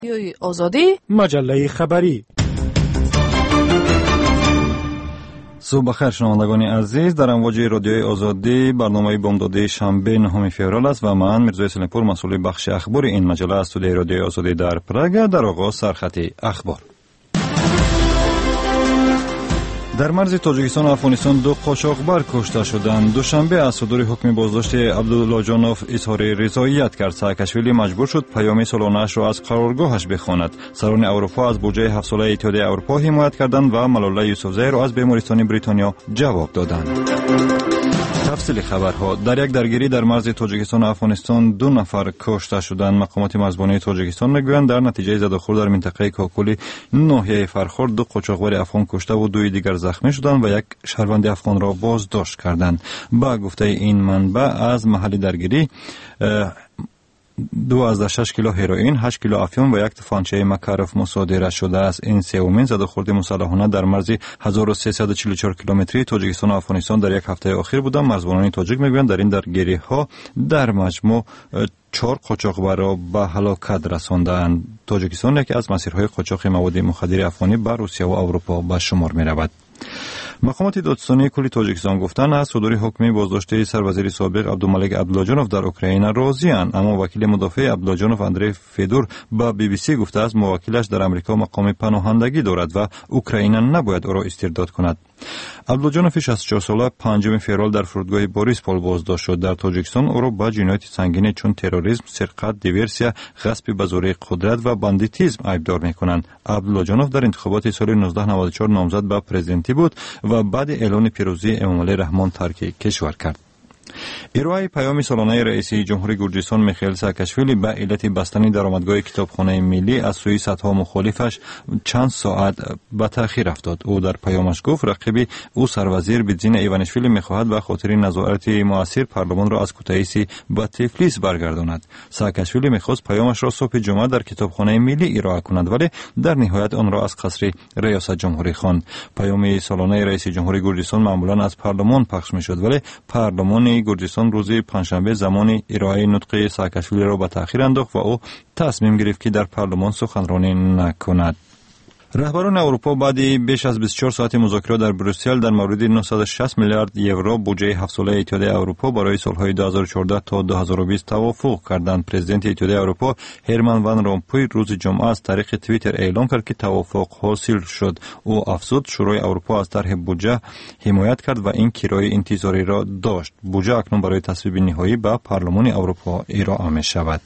آزادی مجله خبری. صبح بخیر شنوندگان عزیز، در امواج رادیوی آزادی برنامه بامدادی شنبه 9 فوریه است و من میرزا سلیمپور مسئول بخش اخبار این مجله از استودیوی رادیوی آزادی در پراگ. در آغاز سرخط اخبار. در مرز تاجیکستان و افغانستان دو قاچاقبر کشته شدند. دوشنبه از صدور حکم بازداشت عبدالله جانوف اظهار رضایت کرد. ساکاشویلی مجبور شد پیام سالانه‌اش را از قرارگاهش بخواند. سران اروپا از بودجه 7 ساله اتحادیه اروپا حمایت کردند و ملاله یوسفزئی را از بیمارستان بریتانیا جواب دادند. تفصیل خبرها. در یک درگیری در مرز تاجیکستان و افغانستان 2 نفر کشته شدند. مقامات مرزبانی تاجیکستان میگویند در نتیجه زد و خورد در منطقه کاکولی ناحیه فرخورد 2 قاچاقبر افغان کشته و 2 دیگر زخمی شدند و یک شهروند افغان را بازداشت کردند. با گفته این منبع از محل درگیری 2.6 کیلو هروئین، 8 کیلو افیون و یک تفنگچه مکاروف مصادره شده است. این سومین زدوخورد مسلحانه در مرز 1344 کیلومتری تاجیکستان و افغانستان در یک هفته اخیر بوده. مرزبانان تاجیک میگویند در این درگیری ها در مجموع 4 قاچاقبر را به هلاکت رساندند. تاجیکستان یکی از مسیرهای قاچاق مواد مخدر افغانی به روسیه و اروپا به شمار می رود. مقامات دادستانی کل تاجیکستان گفتند از صدور حکم بازداشت سروزیر سابق عبدالملک عبدالله جانوف در اوکراین راضی‌اند، اما وکیل مدافع عبدالله جانوف اندری فیدور به بی بی سی گفته است موکلش در امریکا مقام پناهندگی دارد و اوکراین نباید او را استرداد کند. عبدالله جانوف 64 ساله 5 فوریه در فرودگاه بوریسپول بازداشت شد. در تاجیکستان او را به جنایات سنگین چون تروریسم، سرقت، دیورسیا، غصب به زور قدرت و باندیتیسم ایبدار می‌کنند. عبدالله جانوف در انتخابات سال 1994 نامزد به پرزیدنتی بود و بعد اعلان پیروزی امامعلی رحمان ترک کشور کرد. ارائه پیام سالانه رئیس جمهوری گرجستان میخائیل ساکاشویلی به علت بستن درآمدگاه کتابخانه ملی از سوی صدها مخالفش چند ساعت به تأخیر افتاد. او در پیامش گفت رقیب او سروزیر بیدزین ایوانشویلی میخواهد به خاطر نظارت مؤثر پارلمان را از کوتاهیسی به تفلیس برگرداند. ساکاشویلی میخواست پیامش را صبح جمعه در کتابخانه ملی ارائه کند، ولی در نهایت آن را از قصر ریاست جمهوری خواند. پیام سالانه رئیس جمهوری گرجستان معمولا از پارلمان پخش میشد، ولی پارلمان گرجستان روز پنجشنبه زمان ارائه نطق ساکاشویلی را به تأخیر انداخت و او تصمیم گرفت که در پارلمان سخنرانی نکند. رهبران اروپا بعد بیش از 24 ساعت مذاکرات در بروسل در مورد 960 میلیارد یورو بودجه 7 ساله اتحادیه اروپا برای سالهای 2014 تا 2020 توافق کردند. پرزیدنت اتحادیه اروپا هرمان وان رومپوی روز جمعه از طریق توییتر اعلام کرد که توافق حاصل شد. او افزود شورای اروپا از طرح بودجه حمایت کرد و این کرایه انتظاری را داشت. بودجه اکنون برای تصویب نهایی به پارلمان اروپا ارائه می شود.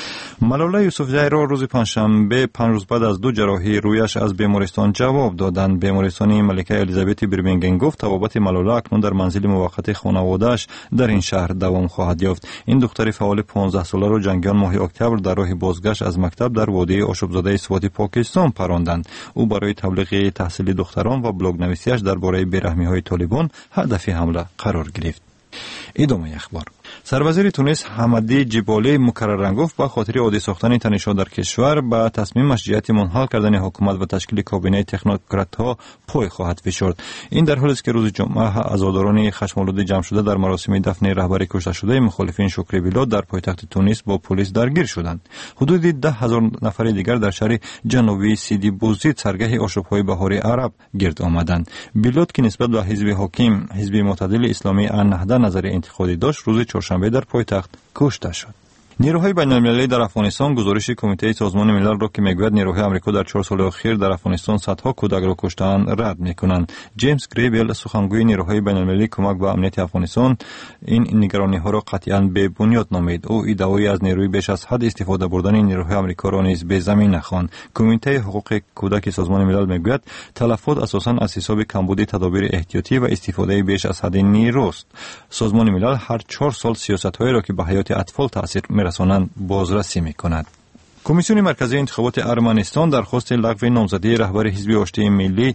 ملاله یوسفزئی را روز پنجشنبه 5 روز بعد از 2 جراحی رویش از بیمارستان جواب دادند. بیمارستان ملکه الیزابت برمینگهام گفت توابت ملاله اکنون در منزل موقت خانواده‌اش در این شهر دوام خواهد یافت. این دختر فعال 15 ساله را جنگیان ماه اکتبر در راه بازگشت از مکتب در وادی آشوبزاده سوات پاکستان پراندند. او برای تبلیغ تحصیل دختران و بلاگ نویسیش درباره بیرحمی‌های طالبان هدف حمله قرار گرفت. ادامه اخبار. سروزیر تونس حمدی جبالی مکررن گفت با خاطر عادی ساختن تنش‌ها در کشور با تصمیمش جهت منحل کردن حکومت و تشکیل کابینه تکنوکرات‌ها پای خواهد فشرد. این در حالی است که روز جمعه عزاداران خشم‌آلود جمع شده در مراسم دفن رهبر کشته شده مخالفین شکری بلاد در پایتخت تونس با پلیس درگیر شدند. حدود 10,000 نفر دیگر در شهر جنوبی سیدی بوزید سرگاه آشوب‌های بهار عرب گرد آمدند. بلاد که نسبت به حزب حاکم حزب معتدل اسلامی النهضه نظر انتقادی داشت روز چهارشنبه در پایتخت کشته شد. نیروهای بین‌المللی در افغانستان گزارش کمیته سازمان ملل را که میگوید نیروهای آمریکا در 4 سال اخیر در افغانستان صدها کودک را کشته‌اند رد می‌کنند. جیمز گریبل سخنگوی نیروهای بین‌المللی کمک به امنیت افغانستان این نگرانی‌ها را قطعاً بی بنیاد نامید. او ادعای از نیروی بیش از حد استفاده بردن نیروهای آمریکا را نیز بی زمینه خواند. کمیته حقوق کودک سازمان ملل میگوید تلفات اساساً از حساب کمبود تدابیر احتیاطی و استفاده بیش از حد نیروست. سازمان ملل هر 4 سال سیاست‌هایی را که به حیات اطفال تأثیر می‌رسانند بازرسی می‌کند. کمیسیون مرکزی انتخابات ارمنستان درخواست لغو نامزدی رهبر حزب آشتی ملی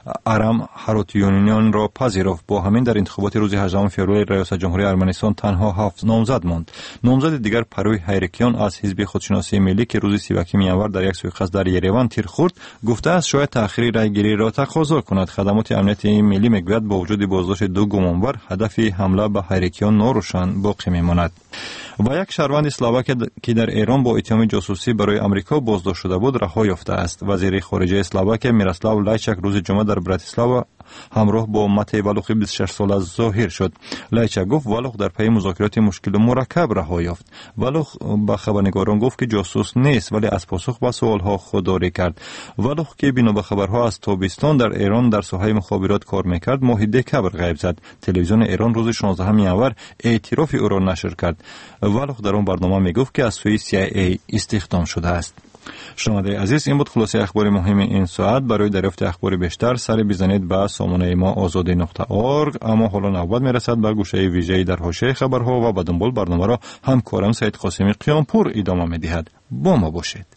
ارم هاروتیونیان را پذیرفت. با همین در انتخابات روز 18 فوریه ریاست جمهوری ارمنستان تنها 7 نامزد ماند. نامزد دیگر پروی هایرکیان از حزب خودشناسی ملی که روز 31 ینور در یک سوءقصد در یریوان تیر خورد گفته است شاید تأخیر رأیگیری را تقاضا کند. خدمات امنیت ملی میگوید با وجود بازداشت 2 گمانبر هدف حمله به هایرکیان ناروشن باقی میماند. و یک شهروند اسلواک که در ایران با اتهام جاسوسی برای آمریکا بازداشت شده بود رها یافته است. وزیر خارجه اسلواک میراسلاو لایچاک روز جمعه در براتیسلاوا همراه با مته ولوخی 26 ساله ظاهر شد. لایچاک گفت ولوخ در پی مذاکرات مشکل و مرکب رها یافت. ولوخ به خبرنگاران گفت که جاسوس نیست ولی از پاسخ به سوالها خودداری کرد. ولوخ که بنا به خبرها از تابستان در ایران در ساحه مخابرات کار میکرد ماه دکبر غیب زد. تلویزیون ایران روز 16 ینور اعتراف او را نشر کرد. ولوخ در اون برنامه میگفت که از سوی CIA استخدام شده است. شنونده عزیز، این بود خلاصه اخبار مهم این ساعت. برای دریافت اخبار بیشتر سر بزنید به سامانه ما azadi.org. اما حالا نوبت میرسد به گوشه ویژه‌ای در حاشیه خبرها و به دنبال برنامه را همکارم سید قاسمی قیامپور ادامه میدهد. با ما باشید.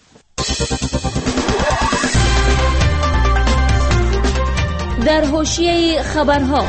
در حاشیه خبرها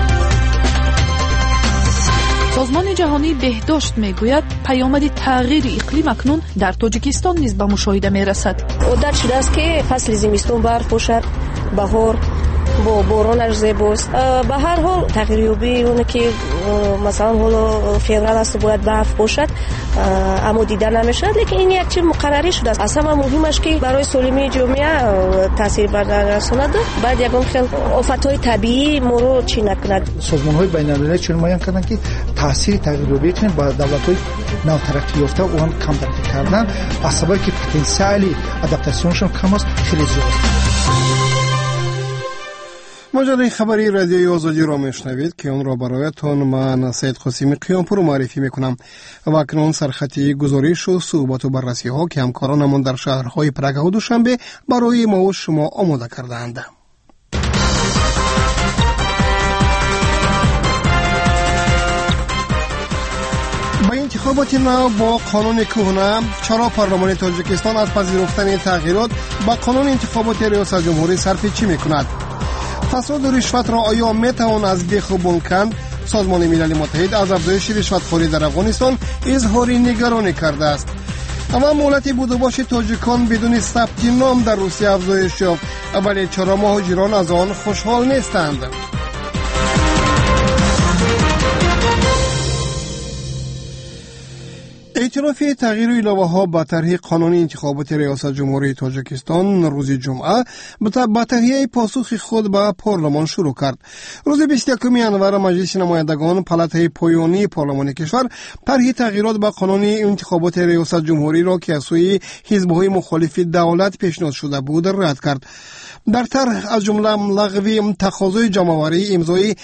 سازمان جهانی بهداشت میگوید پیامد تغییر اقلیم اکنون در تاجیکستان نیز به مشاهده میرسد. عادت شده است که فصل زمستون برف باشد، بهار با بارانش زیباست. به هر حال تغییریابی اون که مثلا حالا فوریه است باید برف باشد اما دیده نمیشد، لیکن این یک چیز مقرری شده است. اصلا مهمش که برای سالمی جامعه تاثیر برساند. بعد یگان خیلی آفت‌های طبیعی ما رو چی نکند. سازمان‌های بین‌المللی چون معین کردن که تاثیر تغییریابی با دولت‌های نوترقی یافته و آن کم ترقی کردن از سببی که پتانسیل آداپتاسیونشون کم است خیلی زیاد است. مجله خبری رادیوی آزادی را میشنوید که اون را برایتان من سید قاسمی قیامپور معرفی میکنم. و اکنون سرخطی گزارش و صحبت و بررسی ها که همکارانمان در شهرهای پرگ و دوشنبه برای ما و شما آماده کردند. با انتخابات نو با قانون کهنه چرا پارلمان تاجیکستان از پذیرفتن تغییرات با قانون انتخابات ریاست جمهوری صرف چی میکند؟ فساد و رشوت را آیا میتوان از بیخ کند؟ سازمان ملل متحد از افزایش رشوتخوری در افغانستان اظهار نگرانی کرده است. اما مهلت بود و باش تاجیکان بدون ثبت نام در روسیه افزایش یافت، ولی چرا مهاجران از آن خوشحال نیستند؟ اعتراف تغییر علاوه ها به طرح قانون انتخابات ریاست جمهوری تاجیکستان روز جمعه به تهیه پاسخ خود به پارلمان شروع کرد. روز 21 ینور مجلس نمایندگان پلاتای پایانی پارلمان کشور طرح تغییرات به قانون انتخابات ریاست جمهوری را که از سوی حزب‌های مخالف دولت پیشنهاد شده بود رد کرد. در طرح از جمله لغو تقاضای جمع‌آوری امضای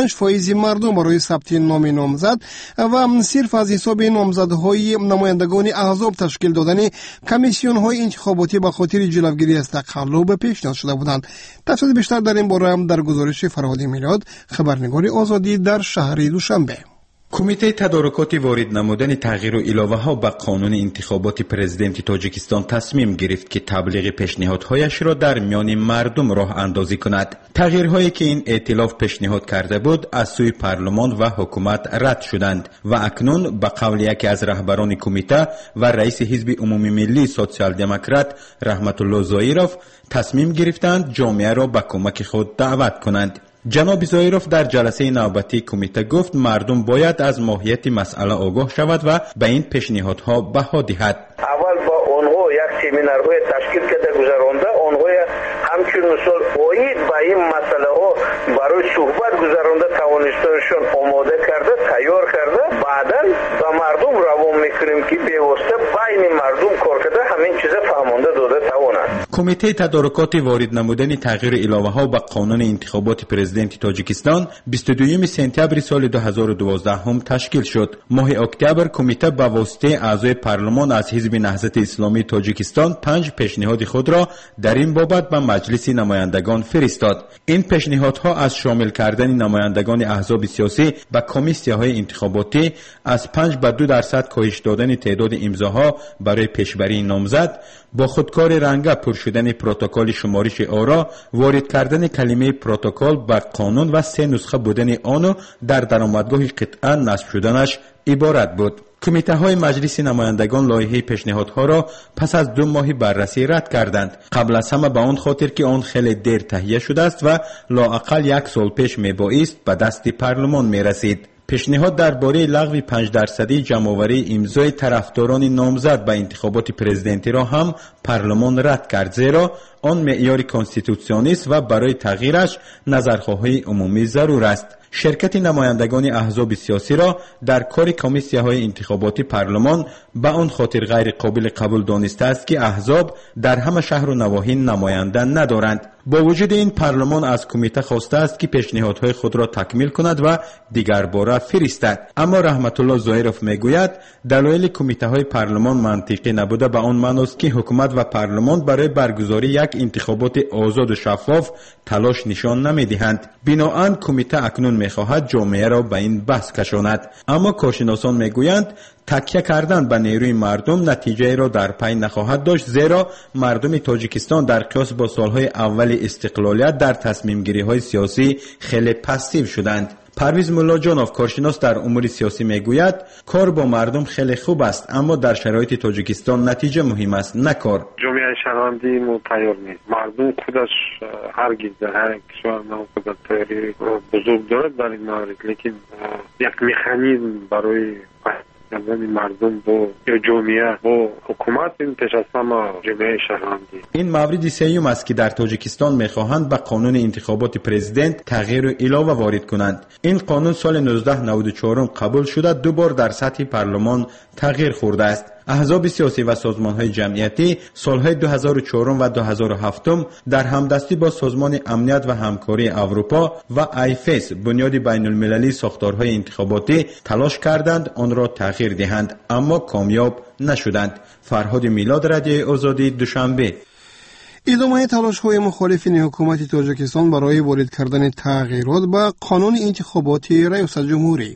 5% مردم برای ثبت نام نامزد و صرف از حساب نامزدهای نمایندگان احزاب تشکیل دادن کمیسیون‌های انتخاباتی به خاطر جلوگیری از تقلب پیشنهاد شده بودند. تفصیل بیشتر در این باره در گزارش فرهاد میلاد، خبرنگار آزادی در شهر دوشنبه. کمیته تدارکات وارد نمودن تغییر و علاوه ها به قانون انتخابات پرزیدنت تاجیکستان تصمیم گرفت که تبلیغ پیشنهادهایش را در میان مردم راه اندازی کند. تغییرهایی که این ائتلاف پیشنهاد کرده بود از سوی پارلمان و حکومت رد شدند و اکنون به قول یکی از رهبران کمیته و رئیس حزب عمومی ملی سوسیال دموکرات رحمت الله زایروف تصمیم گرفتند جامعه را به کمک خود دعوت کنند. جناب زایروف در جلسه نوبتی کمیته گفت مردم باید از ماهیت مسئله آگاه شود و به این پیشنهادها بها دهد. اول با آنها یک سمینارهای تشکیل کرده گذرانده، آنها همچون مثال اوید با این مسئله ها برای صحبت گذرانده توانستانشون آماده کرده، تیار کرده، بعدا با مردم روان میکنیم که بیواسطه بین مردم کار کرده همین چیزا فهمانده داده توانند. کمیته تدارکات وارد نمودن تغییر علاوه ها به قانون انتخابات پرزیدنت تاجیکستان 22 سپتامبر سال 2012 هم تشکیل شد. ماه اکتبر کمیته با واسطه اعضای پارلمان از حزب نهضت اسلامی تاجیکستان 5 پیشنهاد خود را در این بابت به مجلس نمایندگان فرستاد. این پیشنهادها از شامل کردن نمایندگان احزاب سیاسی به کمیسیون‌های انتخاباتی، از 5 به 2% کاهش دادن تعداد امضاها برای پیشبری نامزد، با خودکار رنگه پر شدن پروتکل شمارش آرا، وارد کردن کلمه پروتکل به قانون و 3 نسخه بودن آن در درآمدگاه قطعه نصب شدنش عبارت بود. کمیته های مجلس نمایندگان لایحه پیشنهادها را پس از 2 ماه بررسی رد کردند. قبل از همه به آن خاطر که آن خیلی دیر تهیه شده است و لااقل 1 سال پیش میبایست به دست پارلمان میرسید. پیشنهاد درباره لغو 5% جمع‌آوری امضای طرفداران نامزد به انتخابات پرزیدنتی را هم پارلمان رد کرد، زیرا آن معیار کنستیتوسیونی است و برای تغییرش نظرخواهی عمومی ضرور است. شرکت نمایندگان احزاب سیاسی را در کار کمیسیه‌های انتخاباتی پارلمان به آن خاطر غیر قابل قبول دانسته است که احزاب در همه شهر و نواحی نماینده ندارند. با وجود این پارلمان از کمیته خواسته است که پیشنهادهای خود را تکمیل کند و دیگر باره فرستد. اما رحمت الله ظاهرов میگوید دلایل کمیته های پارلمان منطقی نبوده به آن معنی است که حکومت و پارلمان برای برگزاری یک انتخابات آزاد و شفاف تلاش نشان نمیدهند. بنابراین کمیته اکنون میخواهد جامعه را به این بحث کشاند. اما کارشناسان میگویند تکیه کردن به نیروی مردم نتیجه را در پی نخواهد داشت، زیرا مردم تاجیکستان در قیاس با سالهای اول استقلالیت در تصمیم گیری های سیاسی خیلی پسیو شدند. پرویز ملاجانوف کارشناس در امور سیاسی میگوید کار با مردم خیلی خوب است، اما در شرایط تاجیکستان نتیجه مهم است نه کار. جامعه شهروندی تیار نیست. مردم خودش هرگز در هر کشور نمی‌خواد تیاری بزرگ دارد در این مورد، لیکن یک مکانیزم برای مردم با جامعه با حکومت این پیش از همه جامعه شهروندی. این مورد سوم است که در تاجیکستان میخواهند به قانون انتخابات پرزیدنت تغییر و علاوه وارد کنند. این قانون سال 1994 قبول شده، دو بار در سطح پارلمان تغییر خورده است. احزاب سیاسی و سازمان‌های جمعیتی سالهای 2004 و 2007 در همدستی با سازمان امنیت و همکاری اروپا و آیفس بنیاد بین‌المللی ساختارهای انتخاباتی تلاش کردند آن را تغییر دهند، اما کامیاب نشدند. فرهاد میلاد، رادیو آزادی، دوشنبه. ادامه تلاش‌های مخالفین حکومت تاجیکستان برای وارد کردن تغییرات به قانون انتخاباتی ریاست جمهوری.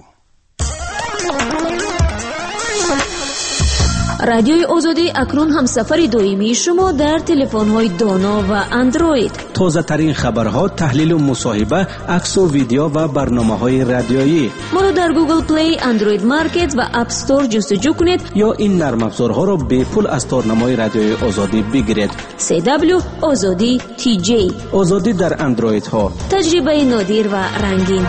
رادیوی آزادی اکنون هم سفر دائمی شما در تلفن‌های دانا و اندروید. تازه ترین خبرها، تحلیل و مصاحبه، عکس و ویدیو و برنامه‌های رادیویی. ما را در گوگل پلی، اندروید مارکت و اپ استور جستجو کنید یا این نرم افزارها را به پول از تارنمای رادیوی آزادی بگیرید. CW آزادی TJ. آزادی در اندروید ها. تجربه نادر و رنگین.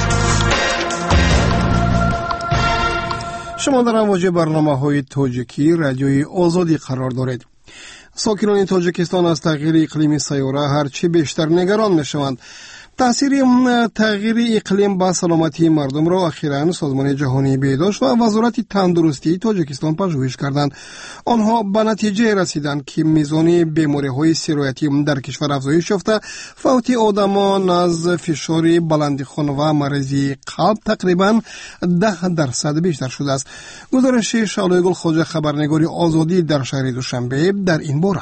شما در امواج برنامه‌های تاجیکی رادیوی آزادی قرار دارید. ساکنان تاجیکستان از تغییر اقلیم سیاره هرچی بیشتر نگران می‌شوند. تأثیر تغییر اقلیم به سلامتی مردم را اخیراً سازمان جهانی بهداشت و وزارت تندرستی تاجیکستان پژوهش کردند. آنها به نتیجه رسیدند که میزان بیماری‌های سرایتی در کشور افزایش یافته، فوت آدمان از فشار بلند خون و مریضی قلب تقریباً 10% بیشتر شده است. گزارش شعله گل خواجه، خبرنگار آزادی در شهر دوشنبه، در این باره.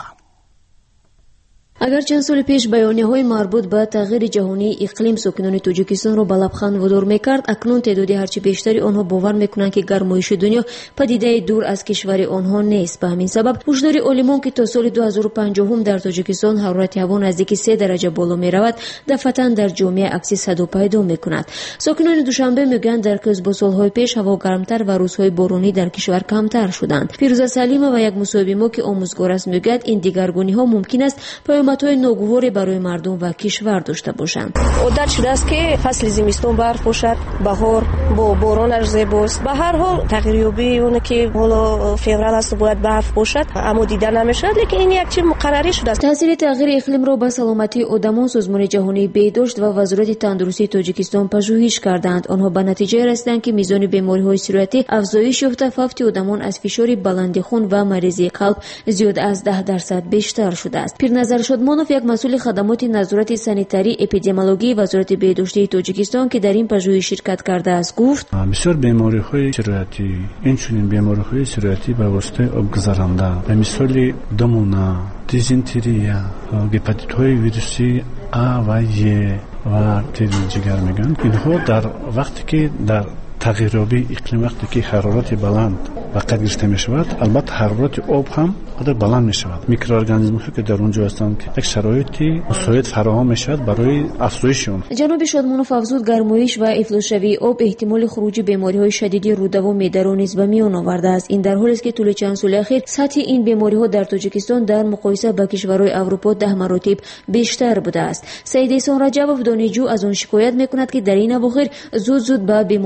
اگر چند سال پیش بیانیه‌های مربوط به تغییر جهانی اقلیم ساکنان تاجیکستان را به لبخند وادار می‌کرد، اکنون تعدادی هرچی بیشتری آنها باور می‌کنند که گرمایش دنیا پدیده دور از کشور آنها نیست. به همین سبب هشدار عالمان که تا سال 2050 در تاجیکستان حرارت هوا نزدیک 3 درجه بالا می‌رود، دفعتاً در جامعه عکس صدا پیدا می‌کند. ساکنان دوشنبه میگویند در قیاس با سال‌های پیش هوا گرمتر و روزهای بارانی در کشور کمتر شدند. فیروزه سلیمه و یک مصاحبه ما که آموزگار است میگوید این دیگرگونی‌ها ممکن است پیامدهای ناگواری برای مردم و کشور داشته باشند. عادت شده است که فصل زمستون برف باشد، بهار با بارانش زیباست. به هر حال تغییریابی اون که حالا فوریه است باید برف باشد، اما دیده نمیشد، لیکن این یک چیز مقرری شده است. تاثیر تغییر اقلیم را به سلامتی آدمان سازمان جهانی بهداشت و وزارت تندرستی تاجیکستان پژوهش کردند. آنها به نتیجه رسیدند که میزان بیماری‌های سرایتی افزایش یافته، فوت آدمان از فشار بلند خون و مریضی قلب زیاد از 10% بیشتر شده است. پیرنظر شادمانوف، یک مسئول خدمات نظارت سانیتری اپیدمیولوژی وزارت بهداشتی تاجیکستان که در این پژوهش شرکت کرده است، گفت بسیار بیماری‌های سرایتی، اینچنین بیماری‌های سرایتی به واسطه آبگذرنده، به مثال دمونا، دیزنتری، هپاتیت‌های ویروسی A و Y و جگر میگن، اینها در وقتی که در تغییریابی اقلیم، وقتی که حرارت بلند و قد گرفته می شود، البته حرارت آب هم قدر بلند می شود. میکروارگانیسم‌ها که در اونجا هستند که یک شرایطی مساعد فراهم می شود برای افزایش اون. جناب شادمانوف افزود گرمایش و افزایش آب احتمال خروج بیماری‌های شدید رودوام را نیز به میان آورده است. این در حالی است که طول چند سال اخیر سطح این بیماری‌ها در تاجیکستان در مقایسه با کشورهای اروپا 10 مراتب بیشتر بوده است. سید احسان رجبوف دانشجو از آن شکایت می‌کند که در این اواخر زود به بیماری‌های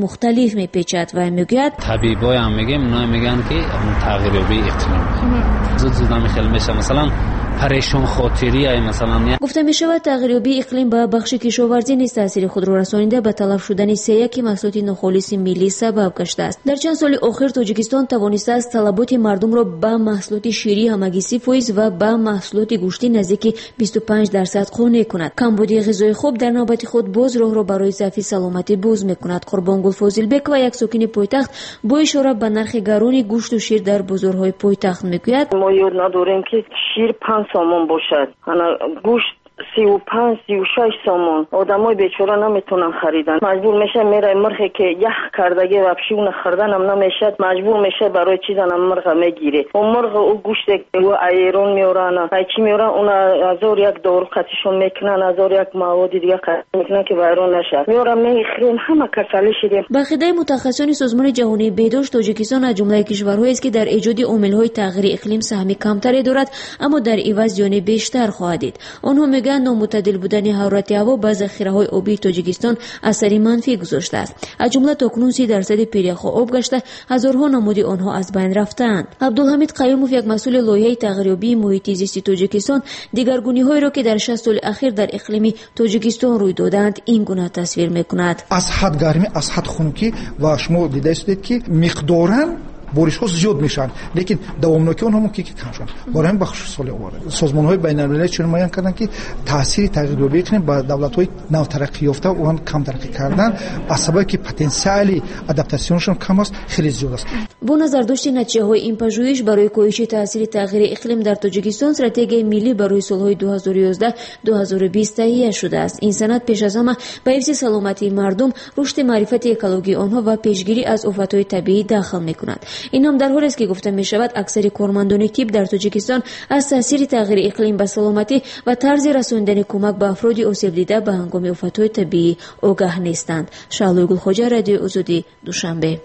مختلف میپیچد و میگوید طبیبای هم میگیم اونا میگن که تغییریابی اقلیم زود نمیخل میشه، مثلا پریشان خاطری ای مثلا. گفته می شود تغییریابی اقلیم به بخش کشاورزی نیز تاثیر خود را رسانیده به تلف شدن 3.1 محصولات ناخالص ملی سبب گشته است. در چند سال اخیر تاجیکستان توانسته است طلبات مردم را به محصولات شیری همگی 30% و به محصولات گوشتی نزدیک 25% قانع کند. کمبودی غذای خوب در نوبت خود باز راه را برای ضعف سلامتی باز میکند. قربانگل فاضلبک و یک ساکن پایتخت با اشاره به نرخ گران گوشت و شیر در بازارهای پایتخت میگوید ما یاد نداریم که شیر 5 سامان باشد، گوشت 35-36 سامان. آدمای بیچاره نمیتونن خریدن، مجبور میشه میره مرغی که یخ کردگی و پشون خریدن هم نمیشه، مجبور میشه برای چیزن مرغ میگیره. اون مرغ او گوشت و ایرون میورن، چی میورن اون 1001 دارو قطعشون میکنن، 1001 مواد دیگه قطع میکنن که ایرون نشه، میورن میخرین، همه کسلی شدیم. با خدای متخصصان سازمان جهانی بهداشت، تاجیکستان از جمله کشورهایی است که در ایجاد عامل‌های تغییر اقلیم سهم کمتری دارد، اما در عوض زیان بیشتر خواهد دید. آنها میگن نامعتدل بودن حرارت هوا به ذخیره‌های آبی تاجیکستان اثری منفی گذاشته است. از جمله تاکنون 30% پیریخ‌ها آب گشته، هزارها نماد آنها از بین رفتند. عبدالحمید قیوموف، یک مسئول لایحه تغییریابی محیط زیست تاجیکستان، دیگرگونی‌هایی را که در 60 سال اخیر در اقلیم تاجیکستان روی دادند این گونه تصویر می‌کند. از حد گرمی، از حد خنکی و شما دیده استید که مقداراً بارش‌ها زیاد میشن، لیکن دوامناکی اونها که کم شدن. برای همین بخش سال اول سازمان‌های بین‌المللی چون معین کردن که تاثیر تغییریابی اقلیم با دولت‌های نوترقی یافته و آن کم ترقی کردن از سببی که پتانسیل آداپتاسیونشون کم است خیلی زیاد است. با نظر داشتن نتیجه‌های این پژوهش برای کاهش تاثیر تغییر اقلیم در تاجیکستان، استراتژی ملی برای سال‌های 2011-2020 تهیه شده است. این سند پیش از همه به حفظ سلامتی مردم، رشد معرفت اکولوژی آنها و پیشگیری از آفت‌های طبیعی دخل می‌کند. این هم در حالی است که گفته می شود اکثر کارمندان تیپ در تاجیکستان از تاثیر تغییر اقلیم به سلامتی و طرز رساندن کمک به افراد آسیب دیده به هنگام آفت‌های طبیعی آگاه نیستند. شعله گلخوجه، رادیو آزادی، دوشنبه.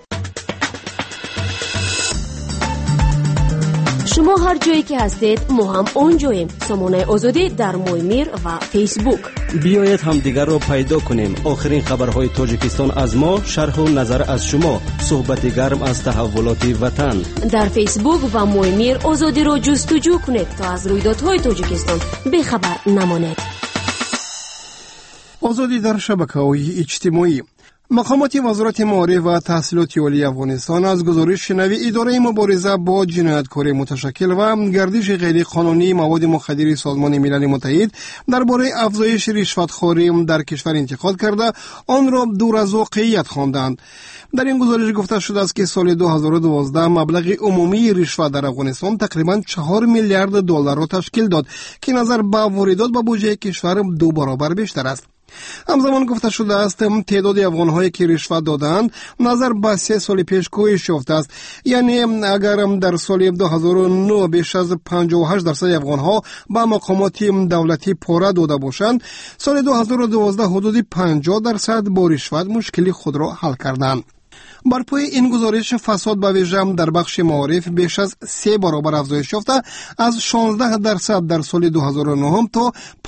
شما هر جایی که هستید ما هم اونجاییم. سامانه آزادی در مویمیر و فیسبوک. بیایید همدیگر را پیدا کنیم. آخرین خبرهای تاجیکستان از ما، شرح و نظر از شما، صحبت گرم از تحولات وطن. در فیسبوک و مویمیر آزادی را جستجو کنید تا از رویدادهای تاجیکستان بیخبر نمانید. آزادی در شبکه‌های اجتماعی. مقامات وزارت معارف و تحصیلات عالی افغانستان از گزارش شنوی اداره مبارزه با جنایتکاری متشکل و گردش غیرقانونی مواد مخدر سازمان ملل متحد درباره افزایش رشوتخواری در کشور انتقاد کرده آن را دور از واقعیت خواندند. در این گزارش گفته شده است که سال 2012 مبلغ عمومی رشوه در افغانستان تقریباً 4 میلیارد دلار را تشکیل داد که نظر به واردات به بودجه کشور 2 برابر بیشتر است. همزمان گفته شده است تعداد افغان‌هایی که رشوت دادند نظر به 3 سال پیش کاهش یافته است. یعنی اگر در سال 2009 بیش از 58% افغان‌ها به مقامات دولتی پاره داده باشند، سال 2012 حدود 50% با رشوت مشکل خود را حل کردند. بر پای این گزارش فساد به ویژه در بخش معارف بیش از 3 برابر افزایش یافته، از 16% در سال 2009 تا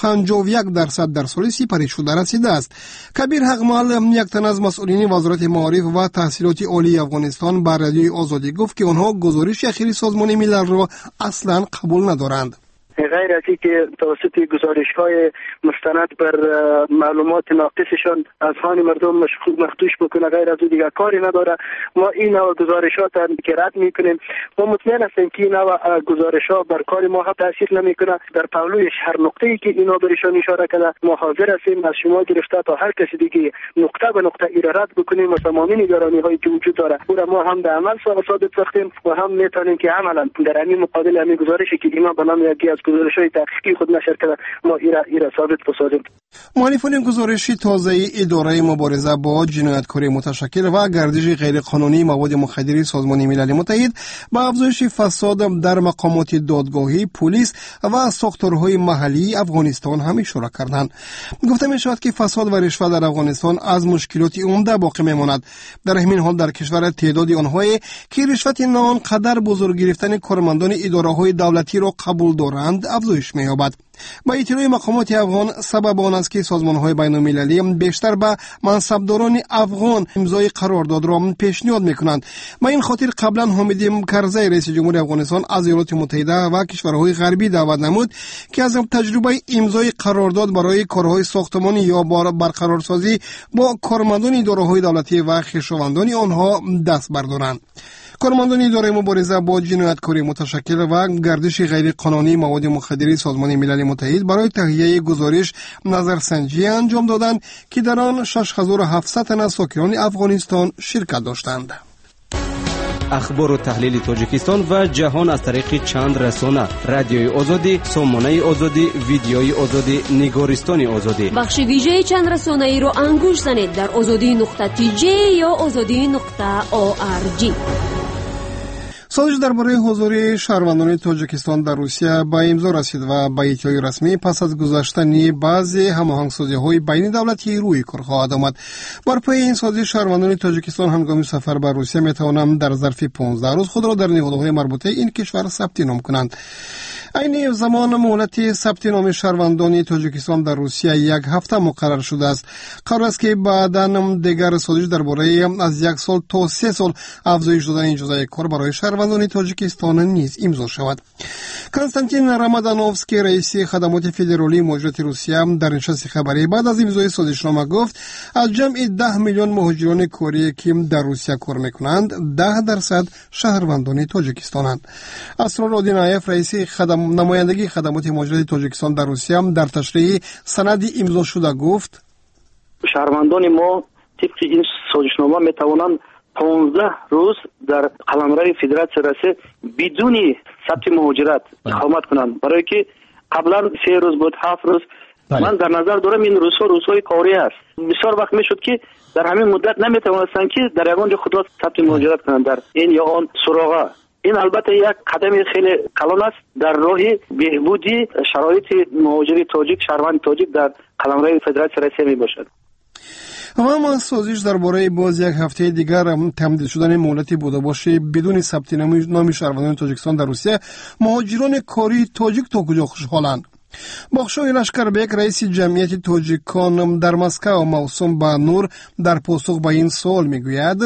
51% در سال سپری شده رسیده است. کبیر حقمال، یک تن از مسئولین وزارت معارف و تحصیلات عالی افغانستان به رادیوی آزادی گفت که آنها گزارش اخیری سازمان ملل را اصلا قبول ندارند. غیر از که توسط گزارش‌های مستند بر معلومات ناقصشان از خان مردم مخدوش بکنه، غیر از دیگر کاری نداره. ما این نوع گزارشات که رد میکنیم. ما مطمئن هستیم که این نوع گزارش‌ها بر کار ما هم تاثیر نمیکنه. در پهلوی هر نقطه‌ای که اینا برشان اشاره کرده ما حاضر هستیم از شما گرفته تا هر کسی دیگه نقطه به نقطه رد بکنیم و تمامی نگرانی‌هایی که وجود داره او ما هم به عمل ثابت ساختیم و هم میتونیم که عملاً در همین مقابل همین گزارشی که اینا به نام یکی از گزارش‌های تحقیقی خود نشر کرده ما ایرا ثابت بسازیم. مؤلفان گزارش تازه اداره مبارزه با جنایتکاری متشکل و گردش غیرقانونی مواد مخدر سازمان ملل متحد با افزایش فساد در مقامات دادگاهی، پلیس و ساختارهای محلی افغانستان هم اشاره کردند. گفته می شود که فساد و رشوه در افغانستان از مشکلات عمده باقی میماند. در همین حال در کشور تعداد آنهایی که رشوت ناآنقدر بزرگ گرفتن کارمندان اداره‌های دولتی را قبول دارند افزایش می‌یابد. با اطلاع مقامات افغان، سبب آن است که سازمان‌های بین‌المللی بیشتر به منصبداران افغان امضای قرارداد را پیشنهاد می‌کنند. با این خاطر قبلا حامد کرزی رئیس جمهور افغانستان از ایالات متحده و کشورهای غربی دعوت نمود که از تجربه امضای قرارداد برای کارهای ساختمانی یا برقرارسازی با کارمندان اداره‌های دولتی و خویشاوندان آنها دست بردارند. کارمندان اداره مبارزه با جنایتکاری متشکل و گردش غیر قانونی مواد مخدر سازمان ملل متحد برای تهیه گزارش نظرسنجی انجام دادند که در آن 6700 تن از ساکنان افغانستان شرکت داشتند. اخبار و تحلیل تاجیکستان و جهان از طریق چند رسانه: رادیوی آزادی، سامانه آزادی، ویدیوی آزادی، نگارستان آزادی. بخش ویژه چند رسانه ای رو انگوش زنید در azadi.tj یا azadi.org. سازش درباره حضور شهروندان تاجیکستان در روسیه به امضا رسید و به اطلاع رسمی پس از گذشتن بعضی هماهنگسازی‌های بین دولتی روی کار خواهد آمد. بر پایه این سازش شهروندان تاجیکستان هنگام سفر به روسیه می‌توانند در ظرف 15 روز خود را در نهادهای مربوطه این کشور ثبت نام کنند. این زمان مهلت ثبت نام شهروندان تاجیکستان در روسیه 1 هفته مقرر شده است. قرار است که بعداً دیگر سازش درباره از 1 سال تا 3 سال افزایش دادن اجازه کار برای شهروندان تاجیکستان نیز امضا شود. کنستانتین رامادانوفسکی رئیس خدمات فدرالی موجودات روسیه در نشست خبری بعد از امضای سازشنامه گفت از جمع 10 میلیون مهاجران کاری که در روسیه کار میکنند 10% شهروندان تاجیکستانند. اسرار آدینایف رئیس نمایندگی خدمات مهاجرت تاجیکستان در روسیه در تشریح سند امضا شده گفت شهروندان ما طبق این سازشنامه میتوانند 15 روز در قلمرو فدراسیون رسه بدون ثبت مهاجرت اقامت کنند، برای که قبلا 3 روز بود 7 روز. من در نظر دارم این روزهای کاری است. بسیار وقت میشد که در همین مدت نمیتوانستند که در یگان جا خود را ثبت مهاجرت کنند در این یا آن سراغ. این البته یک قدم خیلی کلان است در راه بهبودی شرایط مهاجر تاجیک، شهروند تاجیک در قلمرو فدراسیون روسیه می باشد. اما سازش درباره باز 1 هفته دیگر تمدید شدن مهلت بوداباش بدون ثبت نام شهروندان تاجیکستان در روسیه مهاجران کاری تاجیک تا کجا خوشحالند؟ بخشای لشکربک رئیس جمعیت تاجیکان در مسکو موسوم به نور در پاسخ به این سوال میگوید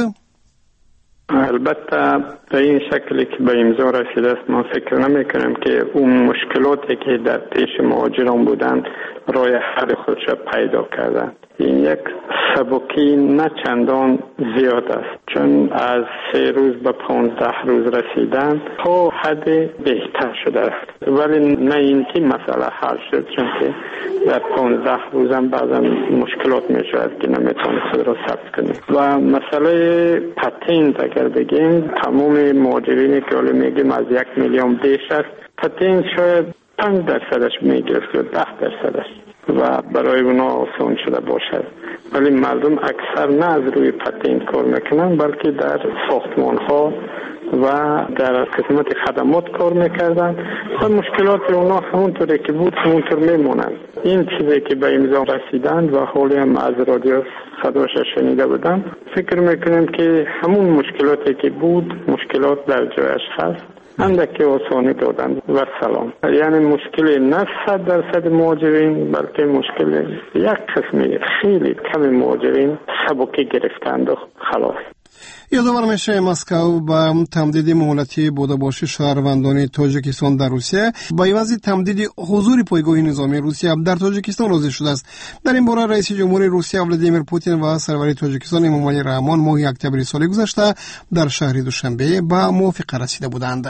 البته به این شکلی که به امضا رسیده است ما فکر نمی کنیم که اون مشکلاتی که در پیش مهاجران بودند راه حل خودش پیدا کردند. این یک سبکی نه چندان زیاد است، چون از 3 روز به 15 روز رسیدن تا حد بهتر شده است، ولی نه اینکه مسئله حل شد، چون که در 15 روز هم بعضا مشکلات می شود که نمیتونید خود را ثبت کنید. و مسئله پتنت اگر بگیم تمام مهاجرینی که حالا میگیم از 1 میلیون بیش است، پتنت شاید 5% میگرفت یا 10% و برای اونا آسان شده باشد، ولی مردم اکثر نه از روی پتنت کار میکنن بلکه در ساختمان ها و در قسمت خدمات کار میکردن و مشکلات اونا همونطوری که بود همونطور میمونند. این چیزی که به امضا رسیدند و حالی هم از رادیو صداش شنیده بودم، فکر میکنم که همون مشکلاتی که بود مشکلات در جایش هست، اندکی آسانی دادن و سلام. یعنی مشکل نه 100% مهاجرین بلکه مشکل یک قسمی خیلی کم مهاجرین سبکی گرفتند و خلاص. یادآور میشه مسکو با تمدید مهلتی بوداباش شهروندان تاجیکستان در روسیه با عوض تمدید حضور پایگاه نظامی روسیه در تاجیکستان راضی شده است. در این باره رئیس جمهور روسیه ولادیمیر پوتین و سرور تاجیکستان امامعلی رحمان ماه اکتبر سال گذشته در شهر دوشنبه به موافقه رسیده بودند.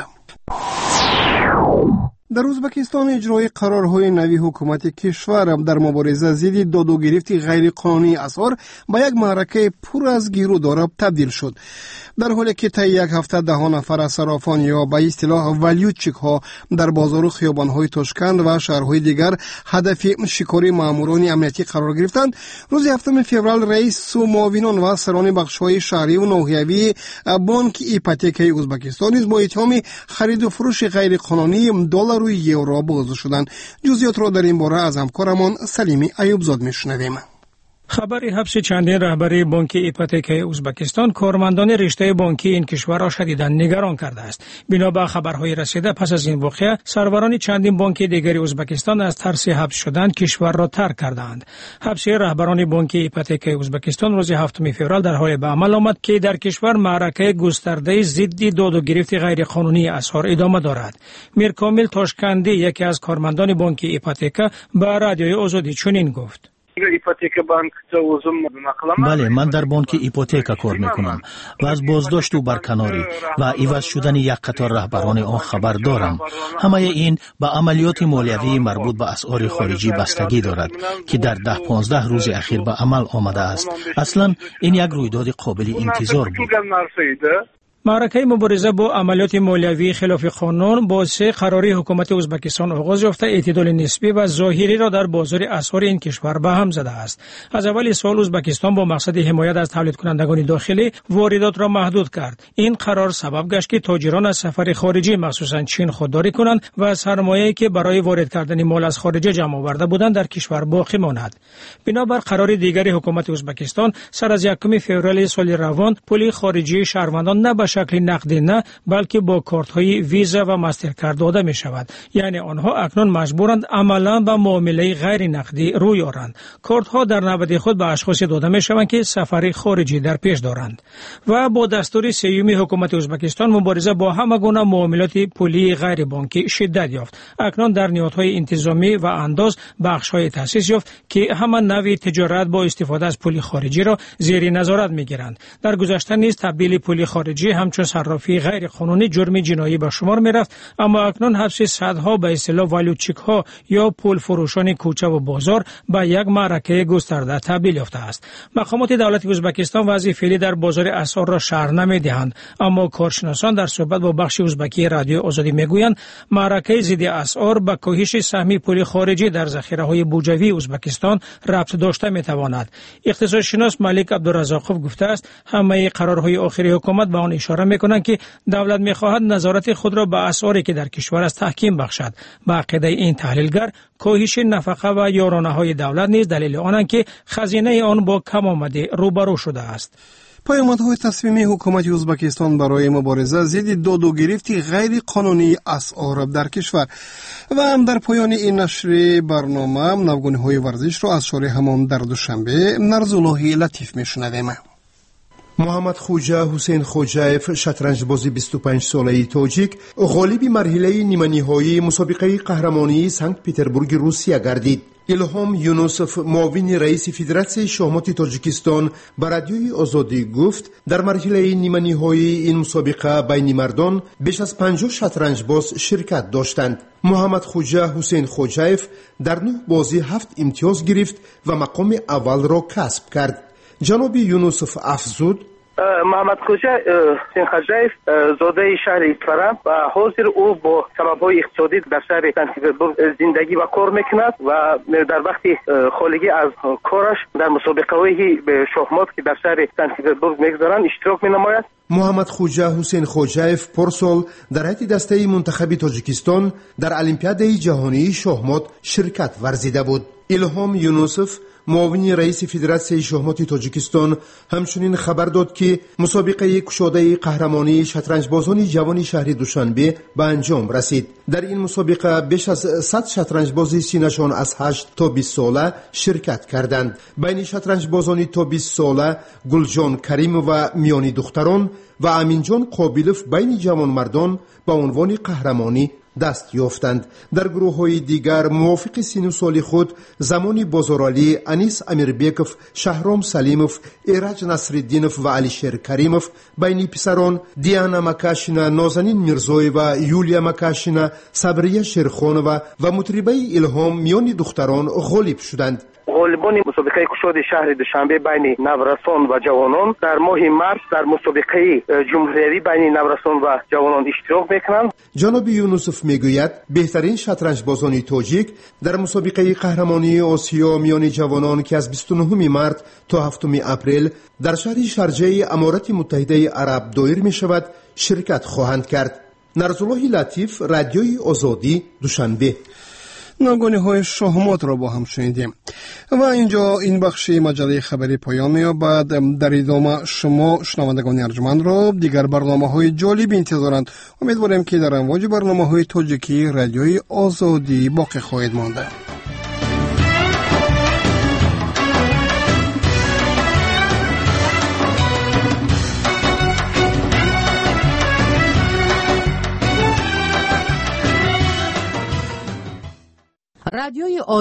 در ازبکستان اجرای قرارهای نوی حکومت کشور در مبارزه ضد داد و گرفت غیر قانونی اسعار به یک معرکه پر از گیرودار تبدیل شد، در حالی که طی 1 هفته 10 نفر از صرافان یا به اصطلاح ولیوچک ها در بازار و خیابان های تاشکند و شهرهای دیگر هدف شکاری ماموران امنیتی قرار گرفتند. روز 7 فوریه رئیس و معاونان و سران بخش‌های شهری و ناحیوی بانک ایپاتیکای ازبکستان نیز با اتهام خرید و فروش غیر قانونی دلار و یورو بازداشت شدند. جزئیات را در این باره از همکارمان سلیمی ایوبزاد میشنویم. خبر حبس چندین رهبر بانک ایپاتیک ازبکستان کارمندان رشته بانکی این کشور را شدیداً نگران کرده است. بنا به خبرهای رسیده پس از این واقعه سروران چندین بانک دیگری ازبکستان از ترس حبس شدن کشور را ترک کردند. حبس رهبران بانک ایپاتیک ازبکستان روز 7 فوریه در حال به عمل آمد که در کشور معرکه گسترده ضد داد و گرفت غیر قانونی اسعار ادامه دارد. میرکامل تاشکندی یکی از کارمندان بانک ایپاتیک به رادیوی آزادی چنین گفت: بله، من در بانک ایپوتیک کار میکنم و از بازداشت و برکناری و عوض شدن یک قطار رهبران آن خبر دارم. همه این به عملیات مالیوی مربوط به اسعار خارجی بستگی دارد که در 10-15 روز اخیر به عمل آمده است. اصلا این یک رویداد قابل انتظار بود. معرکه مبارزه با عملیات مالیوی خلاف قانون باعث قراری حکومت ازبکستان آغاز یافته اعتدال نسبی و ظاهری را در بازار اسعار این کشور به هم زده است. از اول سال ازبکستان با مقصد حمایت از تولید کنندگان داخلی واردات را محدود کرد. این قرار سبب گشت که تاجران از سفر خارجی مخصوصا چین خودداری کنند و سرمایه‌ای که برای وارد کردن مال از خارج جمع آورده بودند در کشور باقی ماند. بنابر قرار دیگری حکومت ازبکستان سر از 1 فوریه سال روان پول خارجی شهروندان نه به شکل نقدی نه بلکه با کارت های ویزا و مسترکارد داده می شود. یعنی آنها اکنون مجبورند عملا به معامله غیر نقدی روی آورند. کارت ها در نوبت خود به اشخاص داده می شوند که سفر خارجی در پیش دارند. و با دستور سیومی حکومت ازبکستان مبارزه با همه گونه معاملات پولی غیر بانکی شدت یافت. اکنون در نهادهای انتظامی و انداز بخش های تأسیس یافت که همه نوع تجارت با استفاده از پول خارجی را زیر نظارت می گیرند. در گذشته نیز تبدیل پول خارجی همچون صرافی غیر قانونی جرم جنایی به شمار می رفت، اما اکنون حبس صدها به اصطلاح والوچیک ها یا پول فروشان کوچه و بازار به یک معرکه گسترده تبدیل یافته است. مقامات دولت ازبکستان وضع فعلی در بازار اسعار را شرح نمی دهند، اما کارشناسان در صحبت با بخش ازبکی رادیو آزادی می گویند معرکه ضد اسعار به کاهش سهم پول خارجی در ذخیره های بودجوی ازبکستان ربط داشته می تواند. اقتصادشناس ملک عبدالرزاقوف گفته است همه قرارهای آخری حکومت به آن اشاره می‌کنند که دولت می‌خواهد نظارت خود را به اسعاری که در کشور است تحکیم بخشد. به عقیده این تحلیلگر کاهش نفقه و یارانه‌های دولت نیز دلیل آنند که خزینه آن با کم آمده روبرو شده است. پیامدهای تصمیمی حکومت ازبکستان برای مبارزه ضد داد و گرفت غیر قانونی اسعار در کشور. و هم در پایان این نشر برنامه نوگانی‌های ورزش را از شارع همان در دوشنبه نرزالله لطیف میشنویم. محمد خوجا حسین خوجایف شطرنجباز 25 ساله تاجیک غالب مرحله نیمه‌نهایی مسابقه قهرمانی سنت پترزبورگ روسیه گردید. الهام یونوسف معاون رئیس فدراسیون شахمات تاجیکستان به رادیوی آزادی گفت در مرحله نیمه‌نهایی این مسابقه بین مردان بیش از 50 شطرنجباز شرکت داشتند. محمد خوجا حسین خوجایف در 9 بازی 7 امتیاز گرفت و مقام اول را کسب کرد. جناب یونوسف افزود: محمد خوجا حسین خوجایف زاده شهر اصفهان و حاضر او با سبب‌های اقتصادی در شهر سنت پترزبورگ زندگی و کار میکند و در وقت خالگی از کارش در مسابقه‌های شахمات که در شهر سنت پترزبورگ میگذارند اشتراک مینماید. محمد خوجا حسین خوجایف پارسال در هیئت دسته منتخب تاجیکستان در المپیاد جهانی شахمات شرکت ورزیده بود. الهام یونوسف معاون رئیس فدراسیون شахمات تاجیکستان همچنین خبر داد که مسابقه کشاده قهرمانی شطرنجبازان جوان شهر دوشنبه به انجام رسید. در این مسابقه بیش از 100 شطرنجباز سینه‌شان از 8 تا 20 ساله شرکت کردند. بین شطرنجبازان تا 20 ساله گلجان کریم و میانی دختران و امینجان قابلوف بین جوان مردان به عنوان قهرمانی دست یافتند. در گروه‌های دیگر موافق سن سال خود زمانی بازارعلی، انیس امیربیکوف، شهرام سلیموف، ایرج نصرالدینوف و علیشیر کریموف بین پسران دیانا مکاشینا، نازنین میرزوی و یولیا مکاشینا، صبریه شیرخانووا و مطربه الهام میان دختران غالب شدند. غالبان مسابقه کشاد شهر دوشنبه بین نورسان و جوانان در ماه مارس در مسابقه جمهوری بین نورسان و جوانان اشتراک میکنند. جناب یونوسف میگوید بهترین شطرنجبازان تاجیک در مسابقه قهرمانی آسیا میان جوانان که از 29 مارس تا 7 اپریل در شهر شارجه امارات متحده عرب دایر می شود شرکت خواهند کرد. نرزالله لطیف، رادیوی آزادی، دوشنبه. ناگهانی شهمات را با هم شنیدیم. و اینجا این بخش مجله خبری پایان می‌یابد. در ادامه شما شنوندگان ارجمند را دیگر برنامه‌های جالب انتظارند. امیدواریم که در امواج برنامه‌های تاجیکی رادیوی آزادی باقی خواهید ماند. رادیوی